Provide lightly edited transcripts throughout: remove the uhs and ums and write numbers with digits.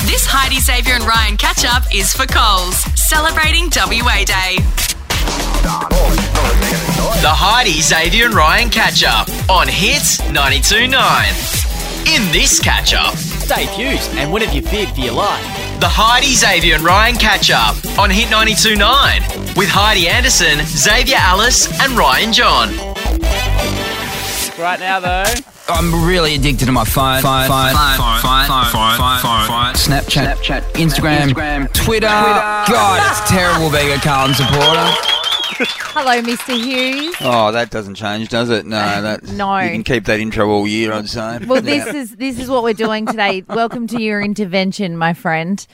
This Heidi, Xavier and Ryan catch-up is for Coles, celebrating WA Day. The Heidi, Xavier and Ryan catch-up on Hits 92.9. In this catch-up, Dave Hughes, and when have you feared for your life? the Heidi, Xavier and Ryan catch-up on Hit 92.9 with Heidi Anderson, Xavier Alice and Ryan John. Right now, though. I'm really addicted to my phone. Snapchat, Instagram, Twitter. God, it's terrible being a Carlton supporter. Hello, Mr. Hughes. Oh, that doesn't change, does it? No. No. You can keep that intro all year, I'd say. Well, this is what we're doing today. Welcome to your intervention, my friend.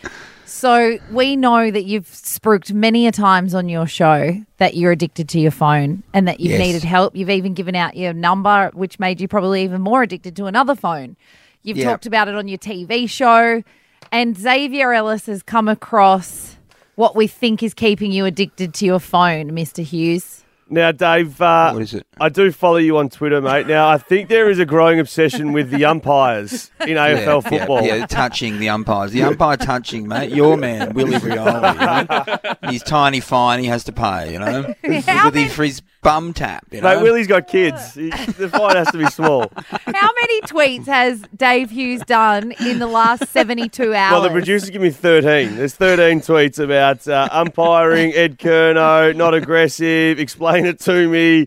So we know that you've spruiked many a times on your show that you're addicted to your phone and that you've needed help. You've even given out your number, which made you probably even more addicted to another phone. You've talked about it on your TV show. And Xavier Ellis has come across what we think is keeping you addicted to your phone, Mr. Hughes. Now, Dave, What is it? I do follow you on Twitter, mate. Now, I think there is a growing obsession with the umpires in AFL football. Yeah, touching the umpires. The umpire touching, mate. Your man, Willie Rioli. You know? He's tiny fine. He has to pay, you know. For his bum tap, you know. Mate, Willie's got kids. The fine has to be small. How many tweets has Dave Hughes done in the last 72 hours? Well, the producers give me 13. There's 13 tweets about umpiring, Ed Curnow, not aggressive, explain it to me.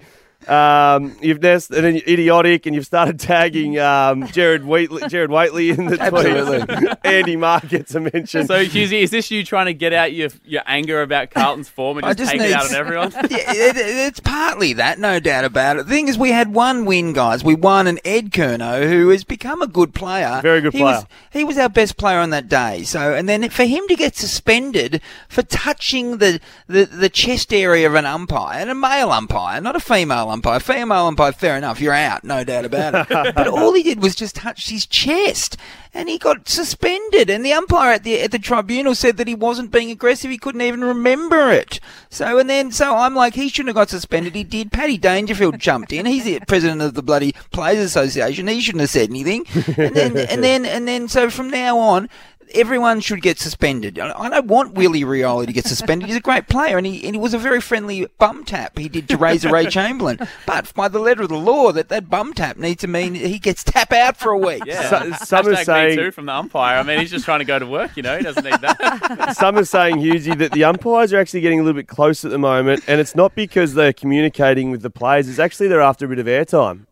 And then idiotic, and you've started tagging Jared Waitley in the tweet. Andy Marr gets a mention. So, Hughesy, is this you trying to get out your anger about Carlton's form and just take it out on everyone? It's partly that, no doubt about it. The thing is, we had one win, guys. We won an Ed Curnow, who has become a good player. Very good player. He was our best player on that day. So, and then for him to get suspended for touching the chest area of an umpire, and a male umpire, not a female umpire. Female umpire, fair enough, you're out, no doubt about it. But all he did was just touch his chest, and he got suspended. And the umpire at the tribunal said that he wasn't being aggressive. He couldn't even remember it. So I'm like, he shouldn't have got suspended. He did. Paddy Dangerfield jumped in. He's the president of the bloody Players Association. He shouldn't have said anything. And then so from now on, everyone should get suspended. I don't want Willie Rioli to get suspended. He's a great player, and he was a very friendly bum tap he did to Razor Ray Chamberlain. But by the letter of the law, that bum tap needs to mean he gets tap out for a week. Yeah. Some are saying me too from the umpire. I mean, he's just trying to go to work, you know. He doesn't need that. Some are saying, Hughesy, that the umpires are actually getting a little bit close at the moment, and it's not because they're communicating with the players. It's actually they're after a bit of airtime.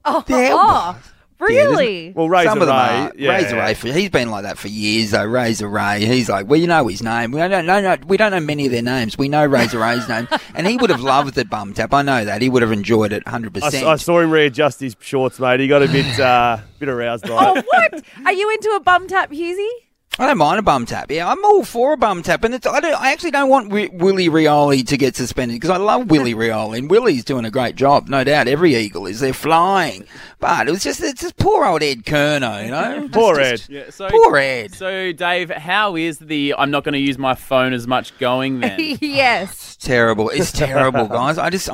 Really? Well, Razor Some of them Ray. are. Yeah. Razor Ray, he's been like that for years, though. Razor Ray, he's like, well, you know his name. We don't know many of their names. We know Razor Ray's name, and he would have loved the bum tap. I know that. He would have enjoyed it 100%. I saw him readjust his shorts, mate. He got a bit aroused by it. What? Are you into a bum tap, Hughesy? I don't mind a bum tap. Yeah, I'm all for a bum tap, and I actually don't want Willie Rioli to get suspended because I love Willie Rioli, and Willie's doing a great job, no doubt. Every Eagle is they're flying, but it's just poor old Ed Curnow, you know. Poor Ed. Yeah, Poor Ed. So, Dave, how is the I'm not going to use my phone as much going then? Yes. Terrible. It's terrible, guys. I just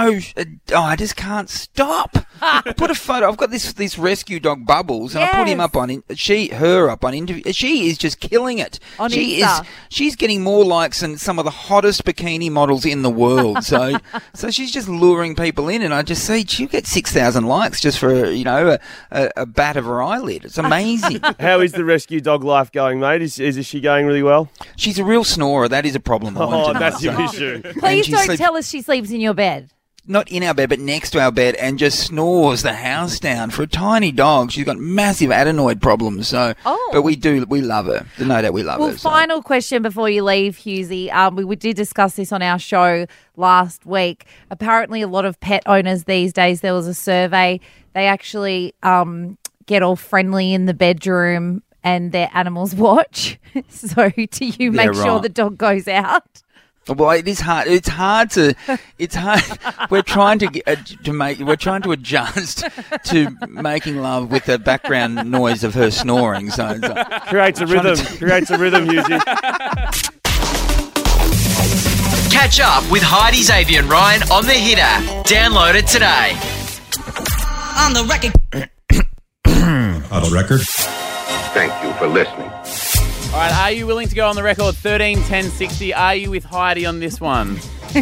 can't stop. I put a photo. I've got this rescue dog Bubbles, and I put him up on her up on interview. She is just killing it. On Insta. She's getting more likes than some of the hottest bikini models in the world. So she's just luring people in, and I just see she'll get 6,000 likes just for a bat of her eyelid. It's amazing. How is the rescue dog life going, mate? Is she going really well? She's a real snorer. That is a problem. That's your issue. Please don't tell us she sleeps in your bed. Not in our bed, but next to our bed, and just snores the house down. For a tiny dog, she's got massive adenoid problems. But we love her. No doubt we love her. Well, final question before you leave, Hughesy. We did discuss this on our show last week. Apparently, a lot of pet owners these days, there was a survey, they actually get all friendly in the bedroom and their animals watch. So do you make sure the dog goes out? Well, it is hard. It's hard. We're trying to adjust to making love with the background noise of her snoring. So creates a rhythm, Hughesy. Catch up with Heidi, Xavier and Ryan on the Hit app. Download it today. On the record. On the record. Thank you for listening. All right, are you willing to go on the record? 13, 10, 60. Are you with Heidi on this one?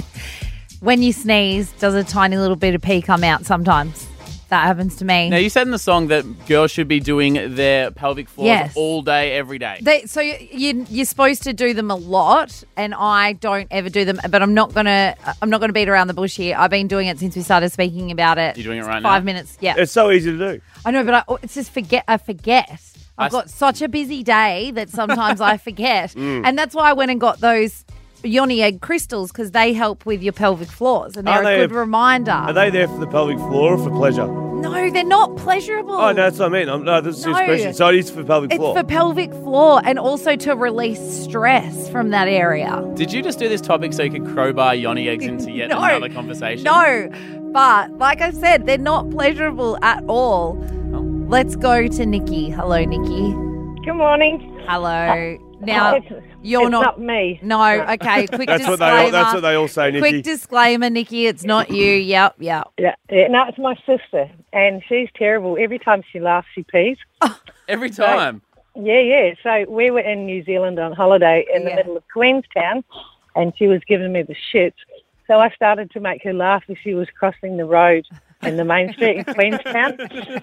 When you sneeze, does a tiny little bit of pee come out sometimes? That happens to me. Now, you said in the song that girls should be doing their pelvic floors all day, every day. So you're supposed to do them a lot, and I don't ever do them. But I'm not gonna beat around the bush here. I've been doing it since we started speaking about it. You're doing it right now? 5 minutes. Yeah, It's so easy to do. I know, but it's just I forget. I've got such a busy day that sometimes I forget, and that's why I went and got those Yoni egg crystals, because they help with your pelvic floors, and they're a good reminder. Are they there for the pelvic floor or for pleasure? No, they're not pleasurable. Oh, no, that's what I mean. This is a serious question. So it is for pelvic floor. It's for pelvic floor, and also to release stress from that area. Did you just do this topic so you could crowbar Yoni eggs into yet another conversation? No, but like I said, they're not pleasurable at all. Oh. Let's go to Nikki. Hello, Nikki. Good morning. Hello. Now, you're it's not me. No, okay. Quick That's disclaimer. what they all say, Nikki. Quick disclaimer, Nikki. It's not you. Yep. Yeah. No, it's my sister, and she's terrible. Every time she laughs, she pees. Every time? Yeah. So we were in New Zealand on holiday in the middle of Queenstown, and she was giving me the shits. So I started to make her laugh as she was crossing the road in the main street in Queenstown.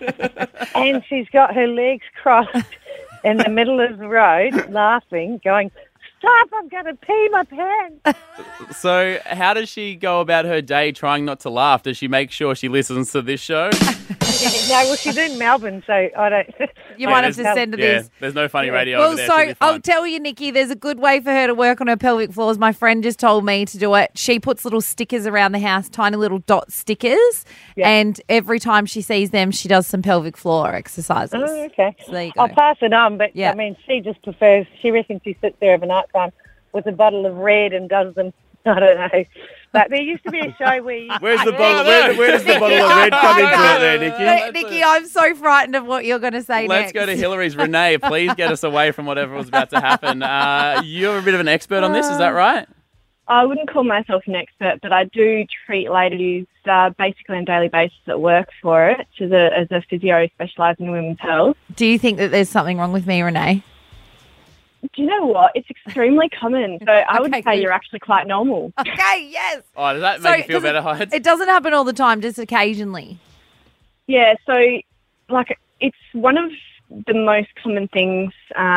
And she's got her legs crossed in the middle of the road, laughing, going, "Stop, I'm going to pee my pants." So how does she go about her day trying not to laugh? Does she make sure she listens to this show? No, well, she's in Melbourne, so I don't... You might have to send her this. There's no funny radio Well, over there. so I'll tell you, Nikki, there's a good way for her to work on her pelvic floors. My friend just told me to do it. She puts little stickers around the house, tiny little dot stickers, and every time she sees them, she does some pelvic floor exercises. Oh, okay. So there you go. I'll pass it on, but, I mean, she just prefers... She reckons she sits there overnight time with a bottle of red and does them... I don't know. But there used to be a show where you... Where's the bottle? Where does the bottle of red come into it there, Nikki? Nikki, I'm so frightened of what you're going to say Let's next. go to Hillary's. Renee, please get us away from whatever was about to happen. You're a bit of an expert on this, is that right? I wouldn't call myself an expert, but I do treat ladies basically on a daily basis at work for it as a physio specialising in women's health. Do you think that there's something wrong with me, Renee? Do you know what? It's extremely common. So I would say you're actually quite normal. Okay, yes. Oh, does that make you feel better, Hyde? It doesn't happen all the time, just occasionally. Yeah, so it's one of the most common things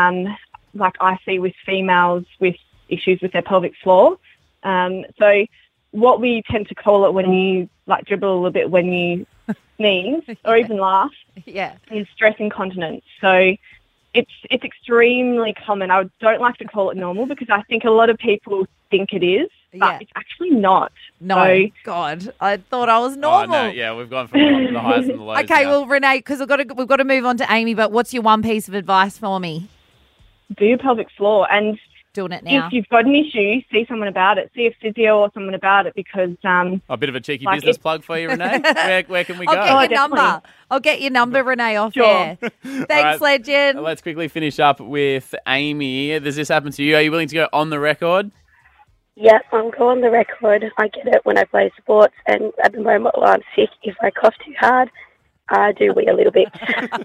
I see with females with issues with their pelvic floor. So what we tend to call it when you dribble a little bit when you sneeze or even laugh is stress incontinence. So it's extremely common. I don't like to call it normal because I think a lot of people think it is, but it's actually not. No, so, God, I thought I was normal. Oh, no, yeah, we've gone from the highs and the lows. Okay, now. well, Renee, because we've got to move on to Amy, but what's your one piece of advice for me? Do your pelvic floor, and doing it now. If you've got an issue, see someone about it. See a physio or someone about it because... a bit of a cheeky business plug for you, Renee. Where can we go? I'll get your number. I'll get your number, Renee, off air. Thanks, right, legend. Let's quickly finish up with Amy. Does this happen to you? Are you willing to go on the record? Yeah, I'm going on the record. I get it when I play sports, and at the moment while I'm sick, if I cough too hard, I do wee a little bit.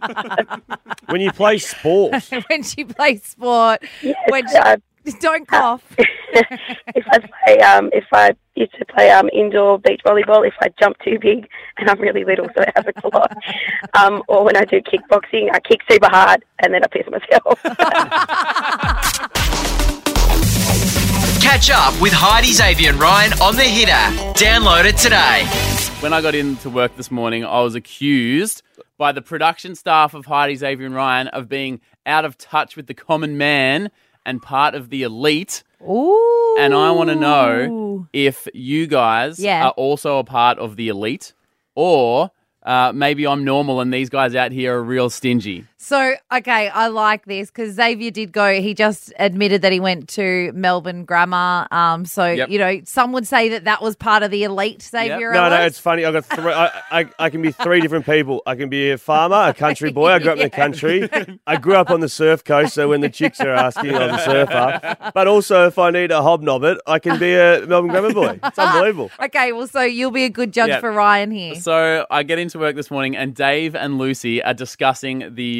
When you play sport? When she plays sport. Yes, don't cough. If I used to play indoor beach volleyball, if I jump too big, and I'm really little, so it happens a lot. Or when I do kickboxing, I kick super hard, and then I piss myself. Catch up with Heidi, Xavier and Ryan on The Hitter. Download it today. When I got into work this morning, I was accused by the production staff of Heidi, Xavier and Ryan of being out of touch with the common man and part of the elite. Ooh. And I want to know if you guys are also a part of the elite, or maybe I'm normal and these guys out here are real stingy. So, okay, I like this because Xavier did go. He just admitted that he went to Melbourne Grammar. You know, some would say that was part of the elite, Xavier. No, it's funny. I've got three. I can be three different people. I can be a farmer, a country boy. I grew up in the country. I grew up on the surf coast, so when the chicks are asking, I'm a surfer. But also, if I need a hobnob it, I can be a Melbourne Grammar boy. It's unbelievable. Okay, well, so you'll be a good judge for Ryan here. So I get into work this morning and Dave and Lucy are discussing the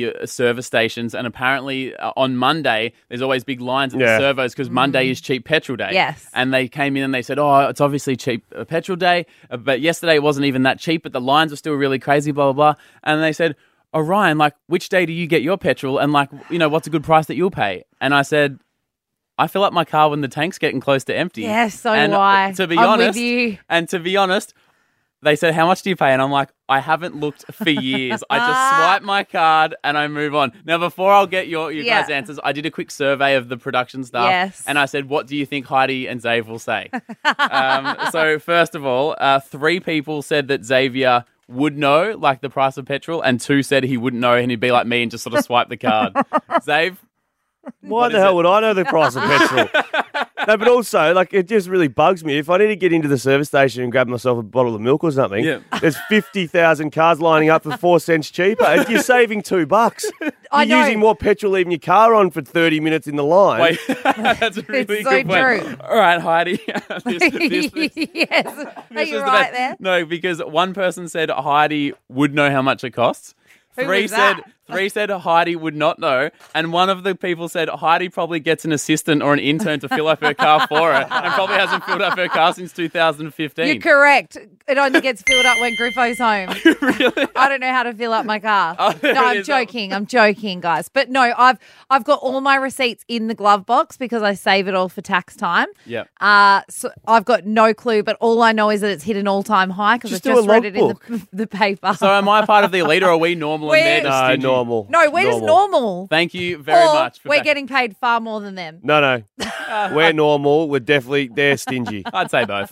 the service stations, and apparently on Monday there's always big lines at the servos because Monday is cheap petrol day. Yes. And they came in and they said, oh, it's obviously cheap petrol day, but yesterday it wasn't even that cheap, but the lines were still really crazy, blah, blah, blah. And they said, oh, Ryan, like, which day do you get your petrol? And, like, you know, what's a good price that you'll pay? And I said, I fill up my car when the tank's getting close to empty. Yeah, so and do I. To be I'm honest, with you. And to be honest, they said, how much do you pay? And I'm like, I haven't looked for years. I just swipe my card and I move on. Now, before I'll get your guys' answers, I did a quick survey of the production staff. Yes. And I said, what do you think Heidi and Xav will say? So first of all, 3 people said that Xavier would know, like, the price of petrol, and 2 said he wouldn't know and he'd be like me and just sort of swipe the card. Xav? Why the hell would I know the price of petrol? No, but also, like, it just really bugs me. If I need to get into the service station and grab myself a bottle of milk or something, there's 50,000 cars lining up for 4 cents cheaper. You're saving $2. You're using more petrol leaving your car on for 30 minutes in the line. Wait, that's a really It's so good point. true. All right, Heidi. Yes. Are you right there? No, because one person said Heidi would know how much it costs. Who Three was that? said Heidi would not know, and one of the people said Heidi probably gets an assistant or an intern to fill up her car for her, and probably hasn't filled up her car since 2015. You're correct. It only gets filled up when Griffo's home. Really? I don't know how to fill up my car. Oh, there No, it I'm is. joking. I'm joking, guys. But no, I've got all my receipts in the glove box because I save it all for tax time. Yeah. So I've got no clue, but all I know is that it's hit an all-time high because I Just do just a read it in logbook. the paper. So am I part of the elite, or are we normal and they're just No, stingy? normal. No, we're just normal. Thank you very Or much. we're getting paid far more than them. No. We're normal. They're stingy. I'd say both.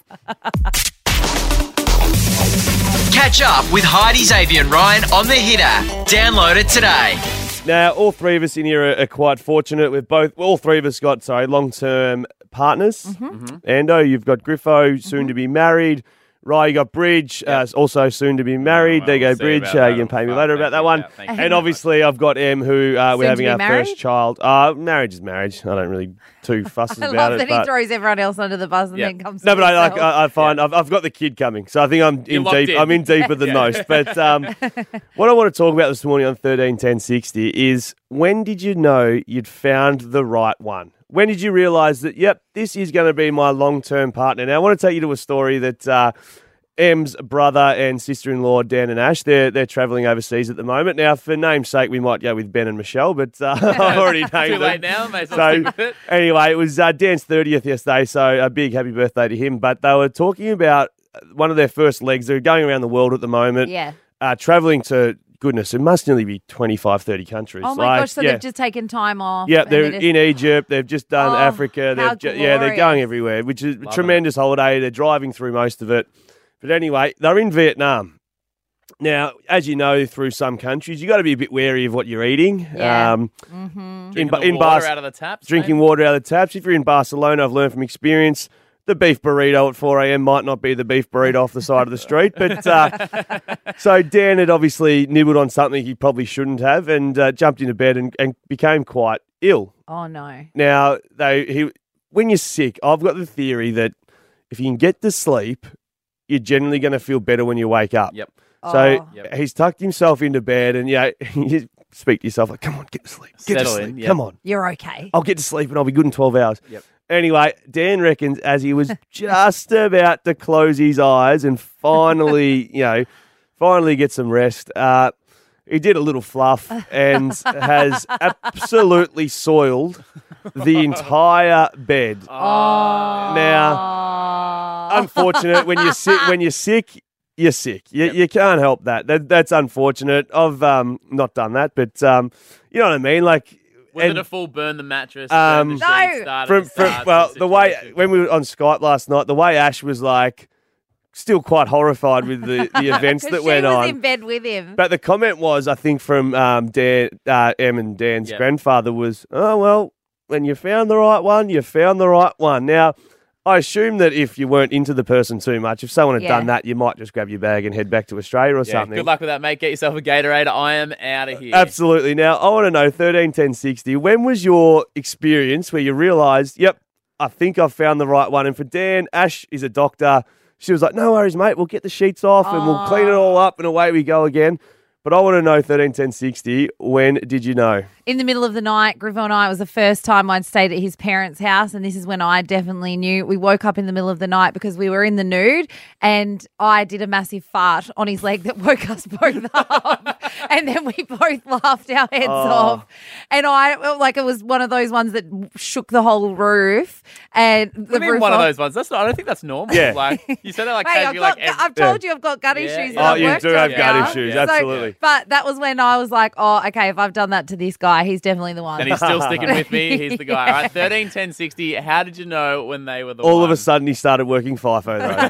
Catch up with Heidi, Xavier and Ryan on The Hitter. Download it today. Now, all 3 of us in here are quite fortunate. All 3 of us got, long-term partners. Ando, you've got Griffo, soon to be married. Rye, you got Bridge, also soon to be married. well, there you go, we'll see Bridge. about You can that. pay me later about that one. Thank you. And obviously, I've got Em, who we're to having be our married? first child. Marriage is marriage. I don't really too fussed I about love it. that he but- throws everyone else under the bus and Yeah. then comes No, to but I himself. find I've got the kid coming, so I think I'm in locked deep. in. I'm in deeper than most. But what I want to talk about this morning on 131060 is, when did you know you'd found the right one? When did you realise that, yep, this is going to be my long-term partner? Now, I want to take you to a story that Em's brother and sister-in-law, Dan and Ash, they're travelling overseas at the moment. Now, for name's sake, we might go with Ben and Michelle, but I've already named them. Too late now, mate. So, anyway, it was Dan's 30th yesterday, so a big happy birthday to him. But they were talking about one of their first legs. They're going around the world at the moment. Yeah. Travelling to, goodness, it must nearly be 25, 30 countries. Oh my gosh, so they've just taken time off. Yeah, and they're just- in Egypt. They've just done Oh, Africa. how They're going glorious. everywhere, which is a tremendous holiday. They're driving through most of it. But anyway, they're in Vietnam. Now, as you know, through some countries, you got to be a bit wary of what you're eating. Yeah. Drinking the water out of the taps. Drinking water out of the taps. If you're in Barcelona, I've learned from experience, the beef burrito at 4 a.m. might not be the beef burrito off the side of the street. But so Dan had obviously nibbled on something he probably shouldn't have, and jumped into bed and became quite ill. Oh no. Now, when you're sick, I've got the theory that if you can get to sleep, you're generally going to feel better when you wake up. Yep. So Oh. he's tucked himself into bed, and you speak to yourself like, "Come on, get to sleep. Get Settle to sleep. in, yep. Come on. You're okay. I'll get to sleep and I'll be good in 12 hours." Yep. Anyway, Dan reckons as he was just about to close his eyes and finally get some rest, he did a little fluff and has absolutely soiled the entire bed. Oh. Now, unfortunate when you're sick, you're sick. You can't help that. That's unfortunate. I've not done that, but you know what I mean. Like, Was it a full burn the mattress? Burn the sheets, No. start at from the start well, sort the of way situation? when we were on Skype last night, the way Ash was like, still quite horrified with the events that 'Cause went she was on. in bed with him. But the comment was, I think, from Dan, Em and Dan's Yeah. grandfather was, "Oh well, when you found the right one, you found the right one." Now, I assume that if you weren't into the person too much, if someone had Yeah. done that, you might just grab your bag and head back to Australia or Yeah, something. good luck with that, mate. Get yourself a Gatorade. I am out of here. Absolutely. Now, I want to know, 131060, when was your experience where you realised, yep, I think I've found the right one? And for Dan, Ash is a doctor. She was like, "No worries, mate. We'll get the sheets off and we'll clean it all up and away we go again." But I want to know 131060. When did you know? In the middle of the night, Griffo and I, it was the first time I'd stayed at his parents' house, and this is when I definitely knew. We woke up in the middle of the night because we were in the nude, and I did a massive fart on his leg that woke us both up, and then we both laughed our heads off. And it was one of those ones that shook the whole roof. And I mean, one of those ones. I don't think that's normal. Yeah. Like you said it like Hey, casually. I've told you I've got gut issues. Oh, you do have gut issues, absolutely. But that was when I was like, oh, okay, if I've done that to this guy, he's definitely the one. And he's still sticking with me. He's the guy. All right, 131060. How did you know when they were the All one? of a sudden, he started working FIFO, though.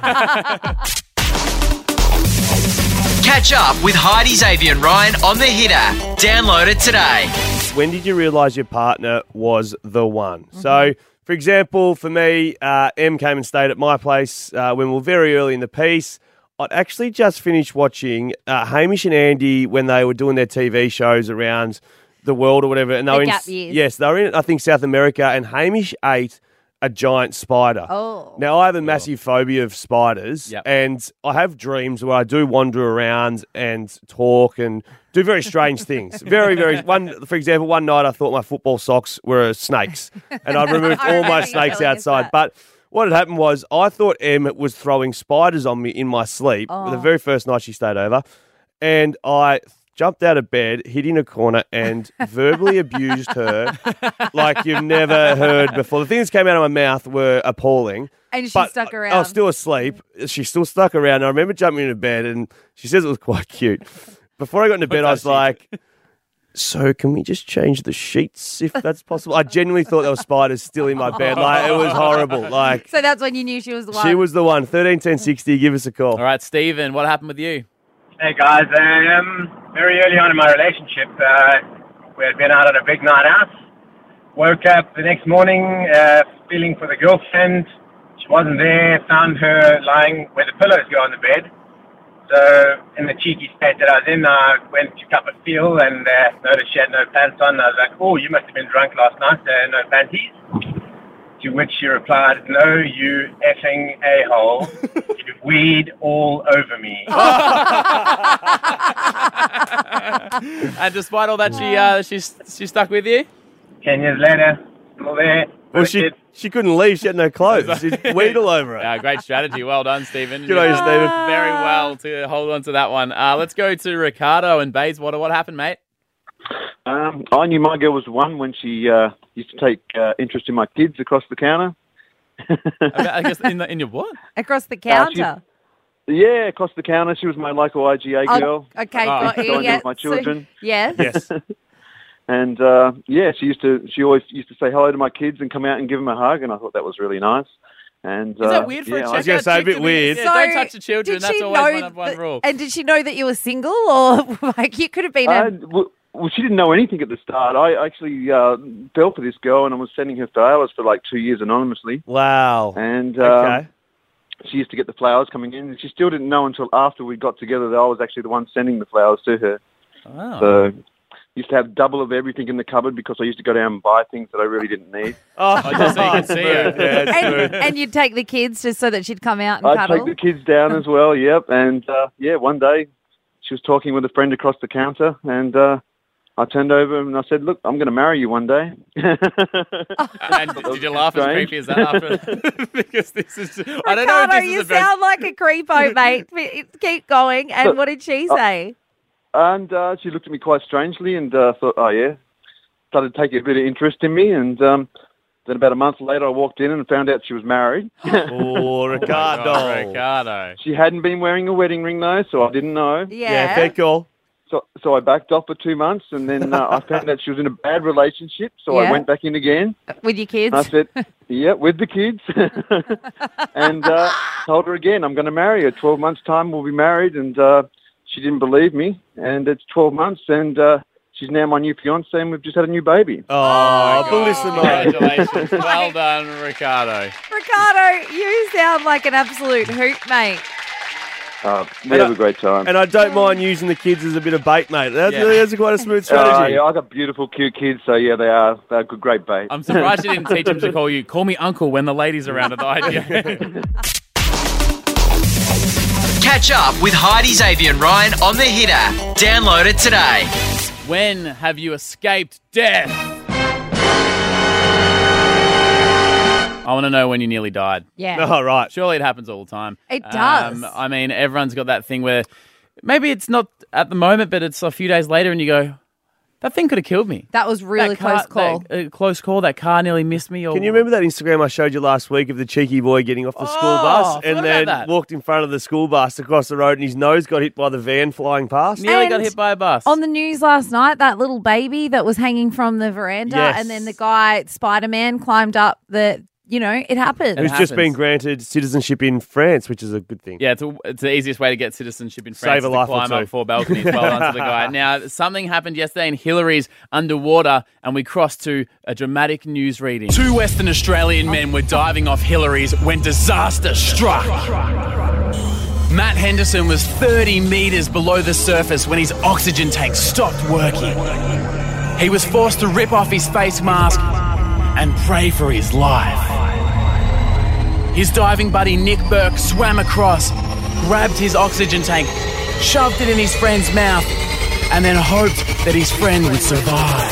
Catch up with Heidi, Xavier and Ryan on the Hit app. Download it today. When did you realise your partner was the one? So, for example, for me, Em came and stayed at my place when we were very early in the piece. I'd actually just finished watching Hamish and Andy when they were doing their TV shows around the world or whatever. And they were in, gap years. Yes, they were in, I think, South America, and Hamish ate a giant spider. Oh. Now, I have a massive phobia of spiders, and I have dreams where I do wander around and talk and do very strange things. Very, very... For example, one night I thought my football socks were snakes, and I'd removed all my snakes outside. But what had happened was I thought Em was throwing spiders on me in my sleep the very first night she stayed over, and I jumped out of bed, hid in a corner, and verbally abused her like you've never heard before. The things that came out of my mouth were appalling. And she stuck around. I was still asleep. She still stuck around. I remember jumping into bed, and she says it was quite cute. Before I got into bed, I was like, so can we just change the sheets if that's possible? I genuinely thought there were spiders still in my bed. Like, it was horrible. Like, So that's when you knew she was the one. she was the one. 131060, give us a call. All right, Stephen, what happened with you? Hey guys, very early on in my relationship, we had been out on a big night out. Woke up the next morning feeling for the girlfriend. She wasn't there. Found her lying where the pillows go on the bed. So in the cheeky state that I was in, I went to cup a feel and noticed she had no pants on. I was like, oh, you must have been drunk last night, no panties. To which she replied, no, you effing a-hole. You weed all over me. And despite all that, she stuck with you? 10 years later, still there. Well, she couldn't leave. She had no clothes. She'd weed all over it. Great strategy. Well done, Stephen. Good on you, Stephen. Very well to hold on to that one. Let's go to Ricardo and Bayswater. What happened, mate? I knew my girl was the one when she used to take interest in my kids across the counter. I guess in your what? Across the counter? Yeah, across the counter. She was my local IGA girl. Okay, got you. With my children. So, yes. And she always used to say hello to my kids and come out and give them a hug, and I thought that was really nice. And is that weird for a chick? I was going to say, a bit weird. Yeah, don't touch the children. That's always one rule. And did she know that you were single, or like you could have been Well, she didn't know anything at the start. I actually fell for this girl, and I was sending her flowers for like 2 years anonymously. Wow. And okay. She used to get the flowers coming in, and she still didn't know until after we got together that I was actually the one sending the flowers to her. Wow. So used to have double of everything in the cupboard because I used to go down and buy things that I really didn't need. Just so you can see her. And you'd take the kids just so that she'd come out and I'd cuddle? take the kids down as well, yep. And, one day she was talking with a friend across the counter, and I turned over and I said, look, I'm going to marry you one day. And did you laugh as creepy as that after? Because this is... I don't know if Ricardo, this you is the best... sound like a creepo, mate. Keep going. And what did she say? And she looked at me quite strangely and thought, oh, yeah. Started taking a bit of interest in me. And then about a month later, I walked in and found out she was married. Oh, Ricardo. Oh, Ricardo. She hadn't been wearing a wedding ring, though, so I didn't know. Yeah, fair call. So I backed off for 2 months, and then I found out she was in a bad relationship, so I went back in again. With your kids? And I said, yeah, with the kids. And told her again, I'm going to marry her. 12 months' time, we'll be married. And she didn't believe me. And it's 12 months, and she's now my new fiancée, and we've just had a new baby. Oh, bellissimo. Congratulations. Well done, Ricardo. Ricardo, you sound like an absolute hoot, mate. We have a great time. And I don't mind using the kids as a bit of bait, mate. That's quite a smooth strategy. Yeah, I got beautiful, cute kids, so yeah, they're good, great bait. I'm surprised you didn't teach them to call me uncle when the ladies are around at the idea. Catch up with Heidi, Xavier and Ryan on the Hit app. Download it today. When have you escaped death? I want to know when you nearly died. Yeah. Oh, right. Surely it happens all the time. It does. I mean, everyone's got that thing where maybe it's not at the moment, but it's a few days later and you go, that thing could have killed me. That was really close call. Close call. That car nearly missed me. Or... Can you remember that Instagram I showed you last week of the cheeky boy getting off the school bus and then walked in front of the school bus across the road and his nose got hit by the van flying past? Nearly got hit by a bus. On the news last night, that little baby that was hanging from the veranda and then the guy, Spider-Man, climbed up the... You know, it happened. Who's just been granted citizenship in France, which is a good thing. Yeah, it's the easiest way to get citizenship in France. Save a life climb or two. up 4 balconies. Well done to the guy. Now, something happened yesterday in Hillary's underwater, and we crossed to a dramatic news reading. 2 Western Australian men were diving off Hillary's when disaster struck. Matt Henderson was 30 metres below the surface when his oxygen tank stopped working. He was forced to rip off his face mask and pray for his life. His diving buddy Nick Burke swam across, grabbed his oxygen tank, shoved it in his friend's mouth, and then hoped that his friend would survive.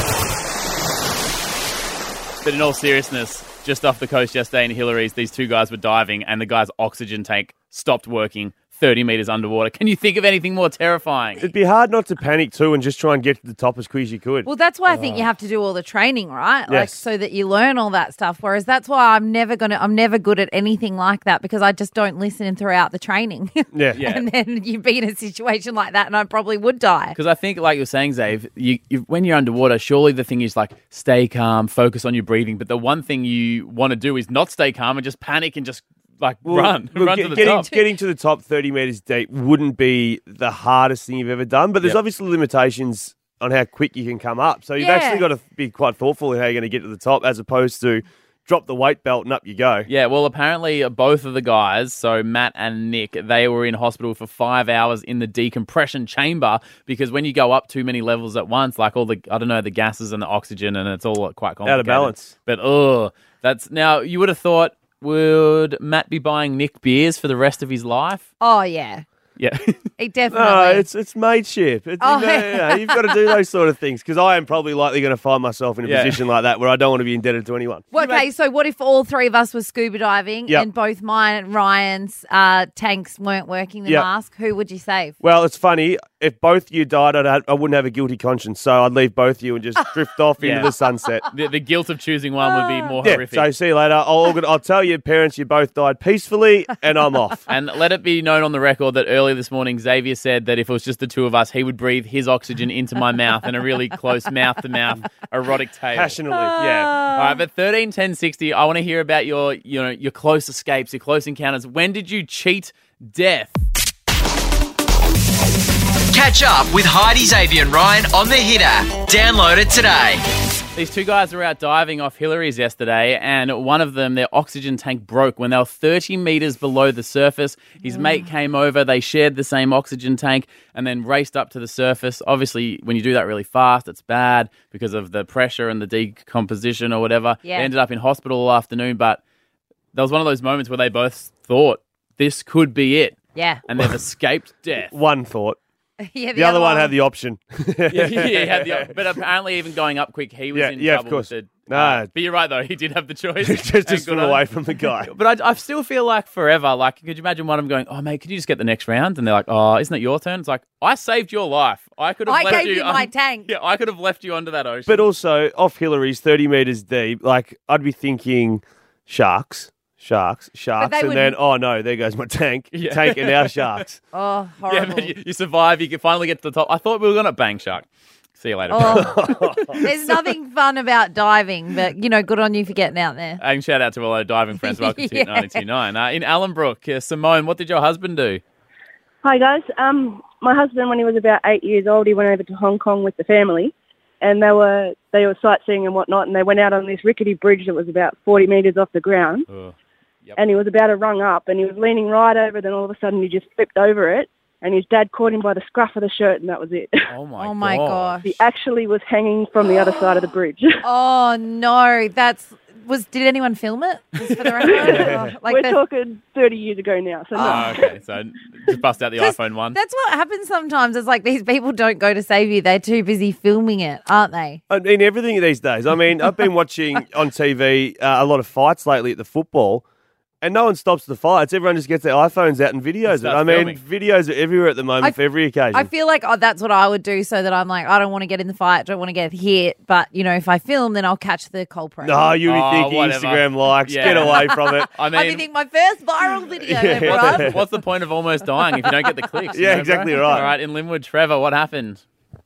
But in all seriousness, just off the coast yesterday in Hillary's, these 2 guys were diving and the guy's oxygen tank stopped working 30 metres underwater. Can you think of anything more terrifying? It'd be hard not to panic too and just try and get to the top as quick as you could. Well, that's why I think you have to do all the training, right? Like, Yes. so that you learn all that stuff. Whereas that's why I'm never good at anything like that because I just don't listen throughout the training. Yeah. And then you'd be in a situation like that and I probably would die. Because I think, like you're saying, Zave, you, when you're underwater, surely the thing is like stay calm, focus on your breathing. But the one thing you want to do is not stay calm and just panic and just run to the top. Getting to the top 30 metres deep wouldn't be the hardest thing you've ever done, but there's obviously limitations on how quick you can come up. So you've actually got to be quite thoughtful in how you're going to get to the top as opposed to drop the weight belt and up you go. Yeah, well, apparently both of the guys, so Matt and Nick, they were in hospital for 5 hours in the decompression chamber because when you go up too many levels at once, like all the, I don't know, the gases and the oxygen, and it's all quite complicated. Out of balance. But, that's, now you would have thought, would Matt be buying Nick beers for the rest of his life? Oh, yeah. Yeah. He definitely. No, it's mateship. You've got to do those sort of things because I am probably likely going to find myself in a position like that where I don't want to be indebted to anyone. Well, okay, so what if all 3 of us were scuba diving and both mine and Ryan's tanks weren't working, the mask? Who would you save? Well, it's funny. If both you died, I wouldn't have a guilty conscience, so I'd leave both you and just drift off into the sunset. The guilt of choosing one would be more horrific. So see you later. I'll tell your parents you both died peacefully and I'm off. And let it be known on the record that earlier this morning, Xavier said that if it was just the 2 of us, he would breathe his oxygen into my mouth in a really close mouth-to-mouth erotic tale. Passionately, yeah. All right, but 13 10 60, I want to hear about your close escapes, your close encounters. When did you cheat death? Catch up with Heidi, Xavier and Ryan on the Hit app. Download it today. These 2 guys were out diving off Hillary's yesterday, and one of them, their oxygen tank broke when they were 30 metres below the surface. His mate came over, they shared the same oxygen tank, and then raced up to the surface. Obviously, when you do that really fast, it's bad because of the pressure and the decomposition or whatever. Yeah. They ended up in hospital all afternoon, but there was one of those moments where they both thought, this could be it. Yeah. And they've escaped death. One thought. Yeah, the other one had the option. But apparently even going up quick, he was in trouble. Of course. With the, No. but you're right, though. He did have the choice. just stood away from the guy. But I still feel like forever, like, could you imagine one of them going, oh, mate, could you just get the next round? And they're like, oh, isn't it your turn? It's like, I saved your life. I gave you my tank. Yeah, I could have left you under that ocean. But also, off Hillary's 30 metres deep, like, I'd be thinking sharks, and then, oh no, there goes my tank. Yeah. Tank and our sharks. Oh, horrible. Yeah, but you survive, you can finally get to the top. I thought we were going to bang shark. See you later. There's nothing fun about diving, but, good on you for getting out there. And shout out to all our diving friends. Welcome to 92.9. In Allenbrook, Simone, what did your husband do? Hi, guys. My husband, when he was about 8 years old, he went over to Hong Kong with the family, and they were sightseeing and whatnot, and they went out on this rickety bridge that was about 40 metres off the ground. Yep. And he was about to rung up, and he was leaning right over, then all of a sudden he just flipped over it, and his dad caught him by the scruff of the shirt, and that was it. Oh, my gosh. He actually was hanging from the other side of the bridge. Oh, no. That's Did anyone film it? Just for the record? Or, We're talking 30 years ago now. So no. Oh, okay. So just bust out the iPhone 1. That's what happens sometimes. It's like these people don't go to save you. They're too busy filming it, aren't they? I mean, everything these days. I mean, I've been watching on TV a lot of fights lately at the football, and no one stops the fights. Everyone just gets their iPhones out and videos it. I mean, videos are everywhere at the moment for every occasion. I feel like that's what I would do so that I'm like, I don't want to get in the fight, don't want to get hit. But, if I film, then I'll catch the culprit. No, you'll be thinking whatever. Instagram likes. Yeah. Get away from it. I I'll be thinking my first viral video, everyone. What's the point of almost dying if you don't get the clicks? Yeah, exactly right. All right, in Linwood, Trevor, what happened?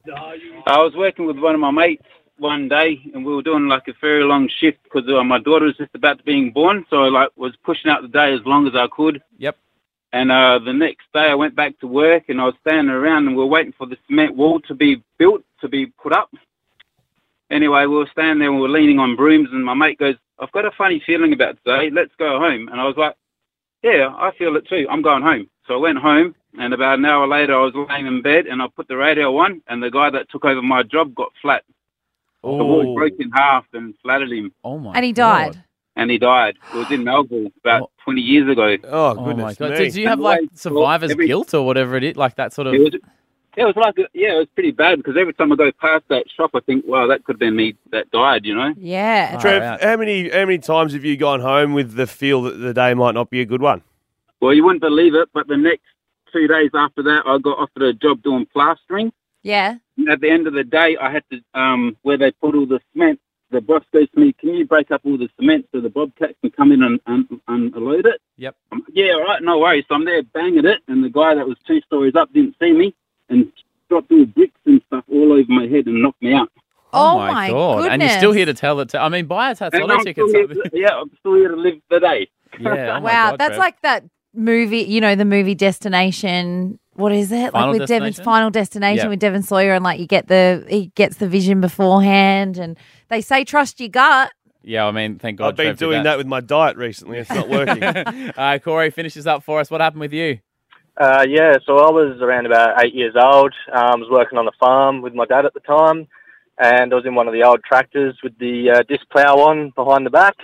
I was working with one of my mates one day, and we were doing like a very long shift because my daughter was just about to being born, so I was pushing out the day as long as I could. Yep. And the next day I went back to work, and I was standing around, and we were waiting for the cement wall to be built, to be put up. Anyway, we were standing there, and we were leaning on brooms, and my mate goes, "I've got a funny feeling about today. Let's go home." And I was like, "Yeah, I feel it too. I'm going home." So I went home, and about an hour later I was laying in bed, and I put the radio on, and the guy that took over my job got flat. The wall broke in half and flattered him. Oh, my And he died. And he died. It was in Melbourne about 20 years ago. Oh, Oh, my goodness God. me. Did you have, like, survivor's guilt or whatever it is? Like that sort of... It was pretty bad because every time I go past that shop, I think, wow, that could have been me that died, Yeah. Trev, how many times have you gone home with the feel that the day might not be a good one? Well, you wouldn't believe it, but the next 2 days after that, I got offered a job doing plastering. Yeah. At the end of the day, I had to, where they put all the cement, the boss goes to me, "Can you break up all the cement so the bobcat can come in and unload it?" Yep. Yeah, all right, no worries. So I'm there banging it, and the guy that was 2 stories up didn't see me and dropped all bricks and stuff all over my head and knocked me out. Oh, my God. goodness. And you're still here to tell it. I mean, buy us And I'm tickets. still here I'm still here to live the day. Yeah. Oh my Wow, God, that's Trev. like that movie, the movie Destination. What is it? Final like with Devon's Destination? Final Destination Yep. with Devon Sawyer, and like he gets the vision beforehand, and they say trust your gut. Yeah, I mean, thank God. I've been Trev did doing that with my diet recently. It's not working. Corey, finish this up for us. What happened with you? Yeah, so I was around about 8 years old. I was working on the farm with my dad at the time, and I was in one of the old tractors with the disc plough on behind the back,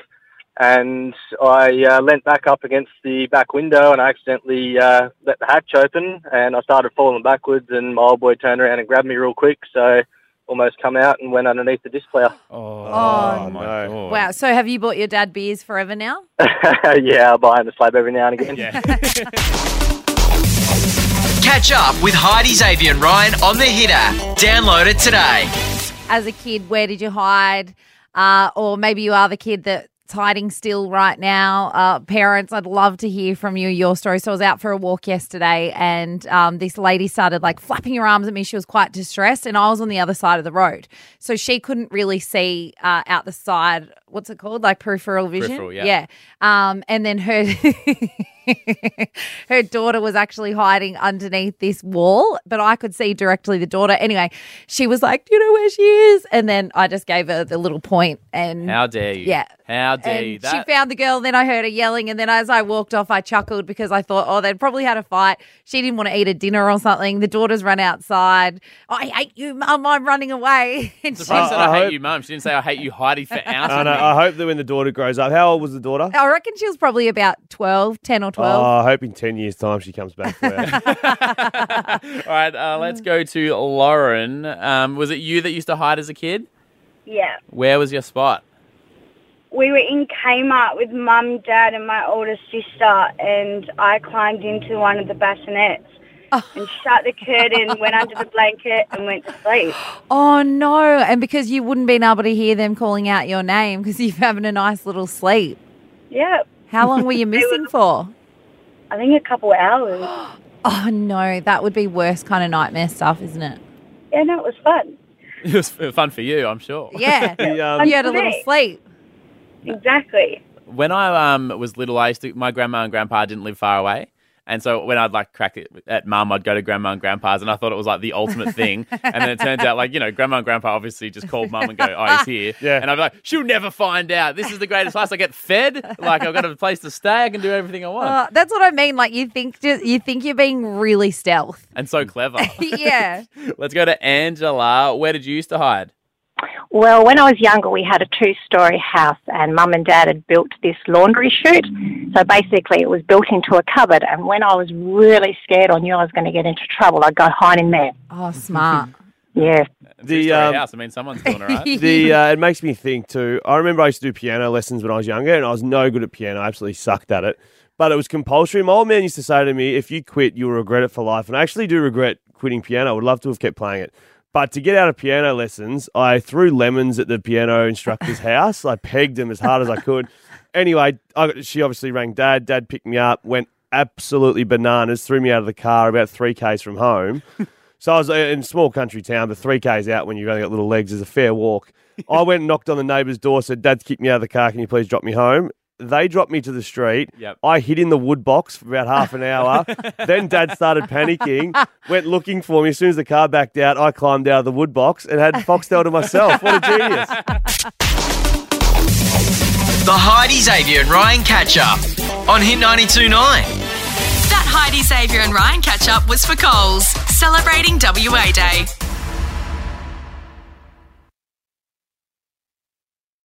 and I leant back up against the back window, and I accidentally let the hatch open, and I started falling backwards, and my old boy turned around and grabbed me real quick, so almost come out and went underneath the disc plough. Oh, my God. Wow. So have you bought your dad beers forever now? Yeah, I buy him a slab every now and again. Catch up with Heidi, Xavier and Ryan on The Hit app. Download it today. As a kid, where did you hide? Or maybe you are the kid that's hiding still right now. Parents, I'd love to hear from you, your story. So I was out for a walk yesterday, and this lady started like flapping her arms at me. She was quite distressed, and I was on the other side of the road. So she couldn't really see out the side. What's it called? Like peripheral vision? Peripheral, yeah. Yeah. And then her her daughter was actually hiding underneath this wall, but I could see directly the daughter. Anyway, she was like, "Do you know where she is?" And then I just gave her the little point, and How dare you? Yeah. How dare and you? she found the girl. Then I heard her yelling, and then as I walked off, I chuckled because I thought, oh, they'd probably had a fight. She didn't want to eat a dinner or something. The daughter's run outside. "I hate you, Mum. I'm running away." And She she, said, I hate you, Mum. She didn't say, I hate you, Heidi, for hours. I know. I hope that when the daughter grows up, how old was the daughter? I reckon she was probably about 10 or 12. Oh, I hope in 10 years' time she comes back for you. All right, let's go to Lauren. Was it you that used to hide as a kid? Yeah. Where was your spot? We were in Kmart with Mum, Dad and my older sister, and I climbed into one of the bassinets and shut the curtain, went under the blanket and went to sleep. Oh, no. And because you wouldn't been able to hear them calling out your name because you're having a nice little sleep. Yep. How long were you missing for? I think a couple hours. Oh, no. That would be worst kind of nightmare stuff, isn't it? Yeah, no, it was fun. It was fun for you, I'm sure. Yeah. The, You had a little sleep. Exactly. When I was little, my grandma and grandpa didn't live far away. And so when I'd like crack it at Mum, I'd go to Grandma and Grandpa's, and I thought it was like the ultimate thing. And then it turns out, like, Grandma and Grandpa obviously just called Mum and go, "Oh, he's here." Yeah. And I'd be like, "She'll never find out. This is the greatest place. I get fed. Like, I've got a place to stay. I can do everything I want." That's what I mean. Like you think you're being really stealth. And so clever. Yeah. Let's go to Angela. Where did you used to hide? Well, when I was younger, we had a 2-story house and Mum and Dad had built this laundry chute. So basically it was built into a cupboard, and when I was really scared or knew I was going to get into trouble, I'd go hide in there. Oh, smart. Yeah. The house. I mean, someone's doing all right. It makes me think too. I remember I used to do piano lessons when I was younger, and I was no good at piano. I absolutely sucked at it. But it was compulsory. My old man used to say to me, if you quit, you'll regret it for life. And I actually do regret quitting piano. I would love to have kept playing it. But to get out of piano lessons, I threw lemons at the piano instructor's house. I pegged him as hard as I could. Anyway, she obviously rang Dad. Dad picked me up, went absolutely bananas, threw me out of the car about 3 Ks from home. So I was in a small country town, but 3 Ks out when you've only got little legs is a fair walk. I went and knocked on the neighbour's door, said, Dad's kicked me out of the car, can you please drop me home? They dropped me to the street. Yep. I hid in the wood box for about half an hour. Then Dad started panicking, went looking for me. As soon as the car backed out, I climbed out of the wood box and had Foxtel to myself. What a genius. The Heidi, Xavier and Ryan catch-up on Hit 92.9. That Heidi, Xavier and Ryan catch-up was for Coles, celebrating WA Day.